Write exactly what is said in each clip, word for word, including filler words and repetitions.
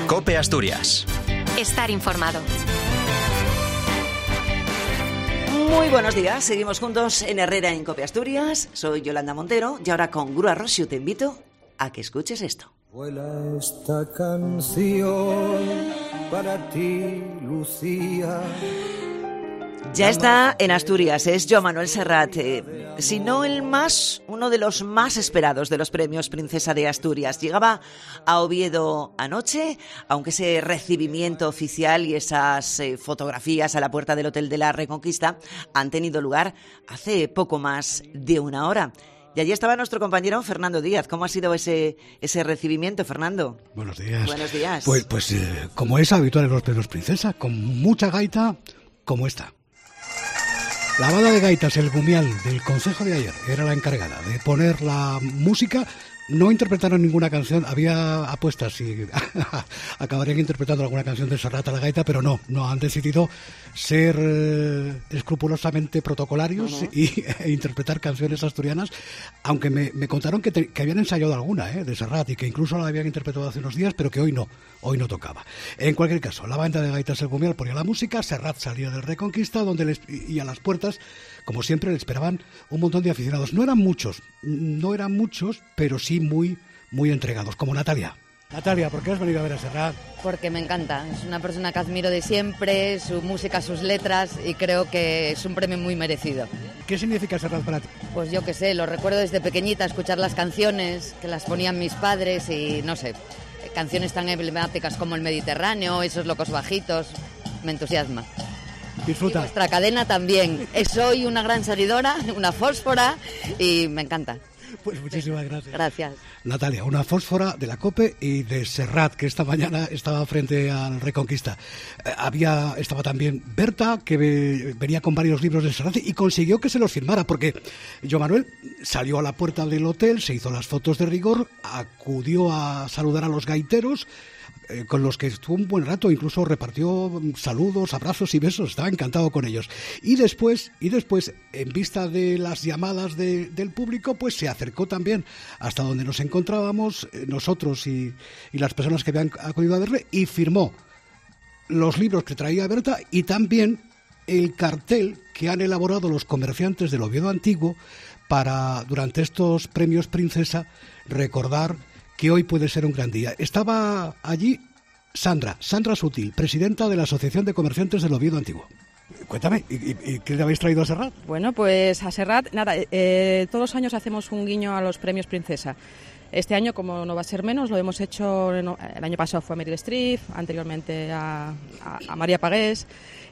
COPE Asturias. Estar informado. Muy buenos días, seguimos juntos en Herrera en COPE Asturias. Soy Yolanda Montero y ahora con Grúa Rosio te invito a que escuches esto. Vuela esta canción para ti, Lucía. Ya está en Asturias, es Joan Manuel Serrat, eh, si no el más, uno de los más esperados de los premios Princesa de Asturias. Llegaba a Oviedo anoche, aunque ese recibimiento oficial y esas eh, fotografías a la puerta del Hotel de la Reconquista han tenido lugar hace poco más de una hora. Y allí estaba nuestro compañero Fernando Díaz. ¿Cómo ha sido ese ese recibimiento, Fernando? Buenos días. Buenos días. Pues, pues eh, como es habitual en los premios Princesa, con mucha gaita como esta. La banda de gaitas El Gumial del Consejo de ayer era la encargada de poner la música. No interpretaron ninguna canción, había apuestas si acabarían interpretando alguna canción de Serrat a la gaita, pero no, no, han decidido ser eh, escrupulosamente protocolarios uh-huh. y e interpretar canciones asturianas, aunque me, me contaron que, te, que habían ensayado alguna eh, de Serrat y que incluso la habían interpretado hace unos días, pero que hoy no, hoy no tocaba. En cualquier caso, la banda de gaitas El Gumial ponía la música, Serrat salía del Reconquista, donde les, y a las puertas, como siempre, le esperaban un montón de aficionados. No eran muchos, no eran muchos, pero sí muy, muy entregados, como Natalia. Natalia, ¿por qué has venido a ver a Serrat? Porque me encanta, es una persona que admiro de siempre, su música, sus letras, y creo que es un premio muy merecido. ¿Qué significa Serrat para ti? Pues yo qué sé, lo recuerdo desde pequeñita, escuchar las canciones que las ponían mis padres y no sé, canciones tan emblemáticas como El Mediterráneo, Esos locos bajitos, me entusiasma. Disfruta. Y vuestra cadena también. Soy una gran seguidora, una fósfora y me encanta. Pues muchísimas gracias. Gracias. Natalia, una fósfora de la COPE y de Serrat, que esta mañana estaba frente al Reconquista. Eh, había, estaba también Berta, que ve, venía con varios libros de Serrat y consiguió que se los firmara, porque Joan Manuel salió a la puerta del hotel, se hizo las fotos de rigor, acudió a saludar a los gaiteros, Eh, con los que estuvo un buen rato, incluso repartió saludos, abrazos y besos, estaba encantado con ellos. Y después, y después en vista de las llamadas de, del público, pues se acercó también hasta donde nos encontrábamos, eh, nosotros y, y las personas que habían acudido a verle, y firmó los libros que traía Berta y también el cartel que han elaborado los comerciantes del Oviedo Antiguo para, durante estos premios Princesa, recordar que hoy puede ser un gran día. Estaba allí Sandra, Sandra Sutil, presidenta de la Asociación de Comerciantes del Oviedo Antiguo. Cuéntame, ¿y, y, y qué le habéis traído a Serrat? Bueno, pues a Serrat, nada, eh, todos los años hacemos un guiño a los premios Princesa. Este año, como no va a ser menos, lo hemos hecho, no, el año pasado fue a Meryl Streep, anteriormente a, a, a María Pagés,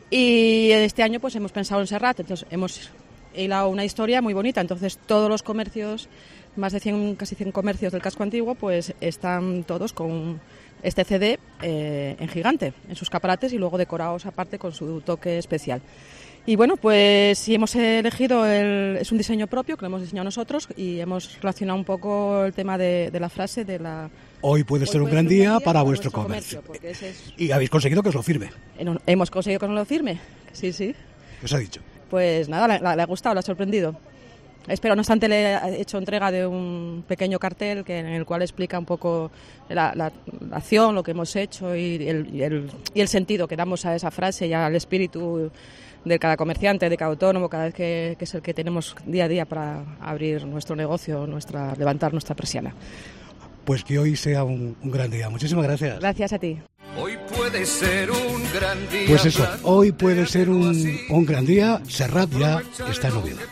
y este año pues hemos pensado en Serrat, entonces hemos hilado una historia muy bonita, entonces todos los comercios, más de cien, casi cien comercios del casco antiguo, pues están todos con este C D eh, en gigante, en sus escaparates y luego decorados aparte con su toque especial. Y bueno, pues sí hemos elegido, el, es un diseño propio que lo hemos diseñado nosotros y hemos relacionado un poco el tema de, de la frase de la... Hoy puede ser un gran día para vuestro comercio. comercio es... Y habéis conseguido que os lo firme. Hemos conseguido que nos lo firme, sí, sí. ¿Qué os ha dicho? Pues nada, le, le ha gustado, le ha sorprendido. Espero, no obstante, le he hecho entrega de un pequeño cartel que en el cual explica un poco la, la, la acción, lo que hemos hecho y el, y, el, y el sentido que damos a esa frase y al espíritu de cada comerciante, de cada autónomo, cada vez que, que es el que tenemos día a día para abrir nuestro negocio, nuestra levantar nuestra persiana. Pues que hoy sea un, un gran día. Muchísimas gracias. Gracias a ti. Hoy puede ser un gran día. Pues eso, hoy puede ser un, un gran día. Serrat ya está en Oviedo.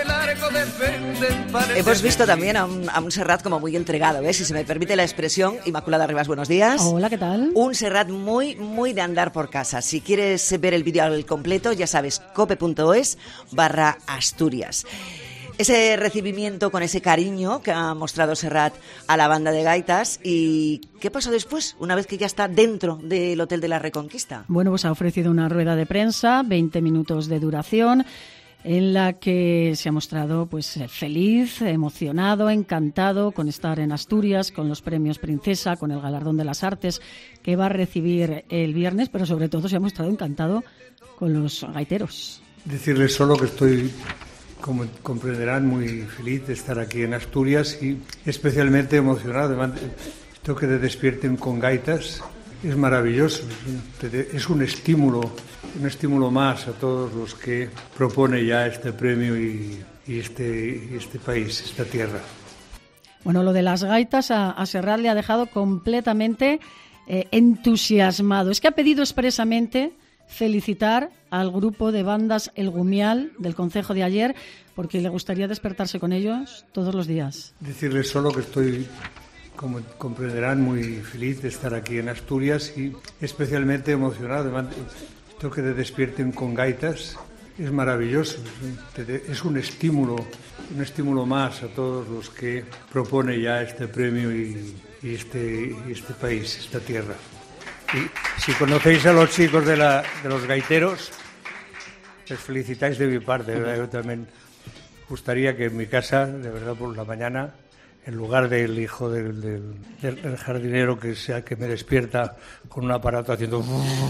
Hemos visto también a un, a un Serrat como muy entregado, ¿ves? Si se me permite la expresión. Inmaculada Rivas, buenos días. Hola, ¿qué tal? Un Serrat muy, muy de andar por casa. Si quieres ver el vídeo al completo, ya sabes, cope.es barra Asturias. Ese recibimiento con ese cariño que ha mostrado Serrat a la banda de gaitas. ¿Y qué pasó después, una vez que ya está dentro del Hotel de la Reconquista? Bueno, pues ha ofrecido una rueda de prensa, veinte minutos de duración, en la que se ha mostrado pues feliz, emocionado, encantado con estar en Asturias, con los premios Princesa, con el Galardón de las Artes que va a recibir el viernes, pero sobre todo se ha mostrado encantado con los gaiteros. Decirles solo que estoy, como comprenderán, muy feliz de estar aquí en Asturias y especialmente emocionado. Esto que te despierten con gaitas es maravilloso, es un estímulo, un estímulo más a todos los que propone ya este premio y, y este, este país, esta tierra. Bueno, lo de las gaitas a, a Serrat le ha dejado completamente eh, entusiasmado. Es que ha pedido expresamente felicitar al grupo de bandas El Gumial del concejo de ayer, porque le gustaría despertarse con ellos todos los días. Decirles solo que estoy, como comprenderán, muy feliz de estar aquí en Asturias y especialmente emocionado. Esto que te despierten con gaitas es maravilloso, es un estímulo, un estímulo más a todos los que propone ya este premio y, y, este, y este país, esta tierra. Y si conocéis a los chicos de, la, de los gaiteros, les felicitáis de mi parte, ¿verdad? Yo también gustaría que en mi casa, de verdad, por la mañana, en lugar del hijo del, del, del jardinero que sea que me despierta con un aparato haciendo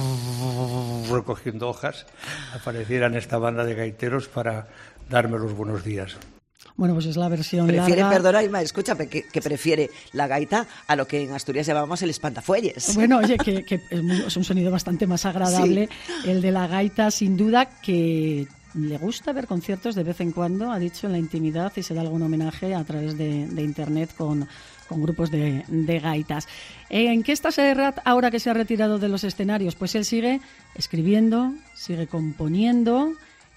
recogiendo hojas, aparecieran esta banda de gaiteros para darme los buenos días. Bueno, pues es la versión prefiere, larga. Perdona, Irma, escúchame, que, que prefiere la gaita a lo que en Asturias llamábamos el espantafuelles. Bueno, oye, que, que es, muy, es un sonido bastante más agradable, sí. El de la gaita, sin duda, que le gusta ver conciertos de vez en cuando, ha dicho, en la intimidad, y se da algún homenaje a través de, de internet con, con grupos de, de gaitas. ¿En qué está Serrat ahora que se ha retirado de los escenarios? Pues él sigue escribiendo, sigue componiendo,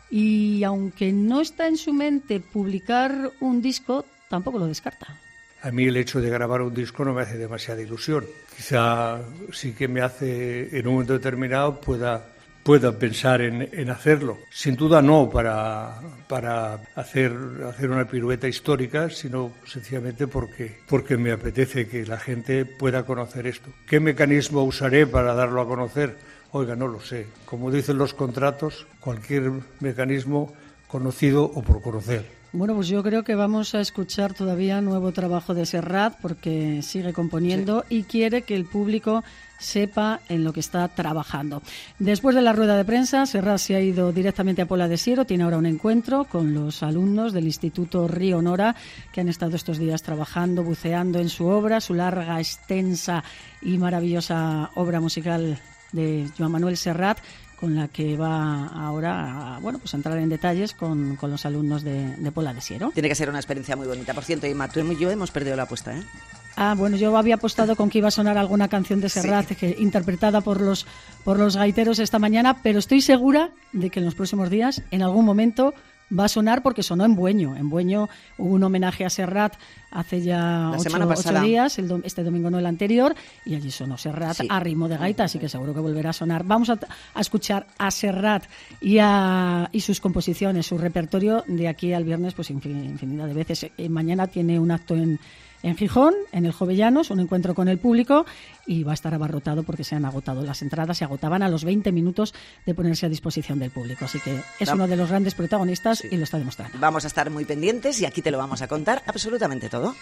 y aunque no está en su mente publicar un disco, tampoco lo descarta. A mí el hecho de grabar un disco no me hace demasiada ilusión. Quizá sí que me hace, en un momento determinado, pueda, pueda pensar en, en hacerlo. Sin duda no para, para hacer, hacer una pirueta histórica, sino sencillamente porque, porque me apetece que la gente pueda conocer esto. ¿Qué mecanismo usaré para darlo a conocer? Oiga, no lo sé. Como dicen los contratos, cualquier mecanismo conocido o por conocer. Bueno, pues yo creo que vamos a escuchar todavía nuevo trabajo de Serrat, porque sigue componiendo, sí, y quiere que el público sepa en lo que está trabajando. Después de la rueda de prensa, Serrat se ha ido directamente a Pola de Siero. Tiene ahora un encuentro con los alumnos del Instituto Río Nora, que han estado estos días trabajando, buceando en su obra, su larga, extensa y maravillosa obra musical de Joan Manuel Serrat, con la que va ahora a, bueno, pues a entrar en detalles con, con los alumnos de, de Pola de Siero. Tiene que ser una experiencia muy bonita. Por cierto, Inma, tú y yo hemos perdido la apuesta, ¿eh? Ah, bueno, yo había apostado con que iba a sonar alguna canción de Serrat, sí, que, interpretada por los, por los gaiteros esta mañana, pero estoy segura de que en los próximos días, en algún momento, va a sonar, porque sonó en Bueño. En Bueño hubo un homenaje a Serrat hace ya ocho, ocho días, el do, este domingo no el anterior, y allí sonó Serrat, sí, a ritmo de gaita, así que seguro que volverá a sonar. Vamos a, a escuchar a Serrat y, a, y sus composiciones, su repertorio, de aquí al viernes, pues infinidad de veces. Eh, mañana tiene un acto en, en Gijón, en el Jovellanos, un encuentro con el público, y va a estar abarrotado porque se han agotado las entradas, se agotaban a los veinte minutos de ponerse a disposición del público. Así que es uno de los grandes protagonistas, sí, y lo está demostrando. Vamos a estar muy pendientes y aquí te lo vamos a contar absolutamente todo.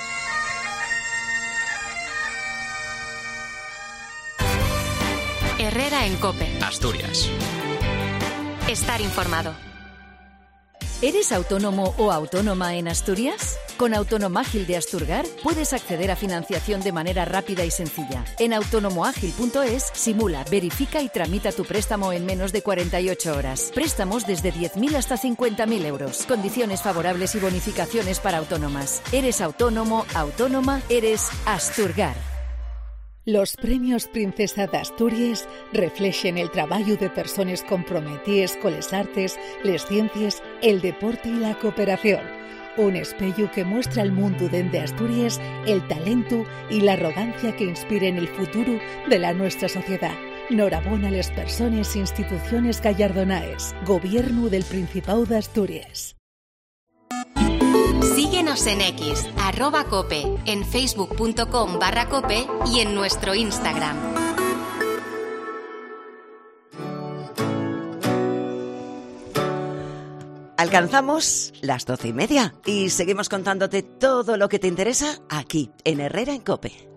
Herrera en COPE. Asturias. Estar informado. ¿Eres autónomo o autónoma en Asturias? Con Autonomágil de Asturgar puedes acceder a financiación de manera rápida y sencilla. En autonomoágil punto es simula, verifica y tramita tu préstamo en menos de cuarenta y ocho horas. Préstamos desde diez mil hasta cincuenta mil euros. Condiciones favorables y bonificaciones para autónomas. ¿Eres autónomo, autónoma? Eres Asturgar. Los premios Princesa d'Astúries reflejen el trabajo de personas comprometidas con las artes, las ciencias, el deporte y la cooperación. Un espejo que muestra al mundo desde Asturias el talento y la arrogancia que inspiren el futuro de la nuestra sociedad. Enhorabuena a las personas e instituciones gallardonaes. Gobierno del Principado de Asturias. Síguenos en X, arroba cope, en facebook punto com barra cope y en nuestro Instagram. Alcanzamos las doce y media y seguimos contándote todo lo que te interesa aquí, en Herrera en COPE.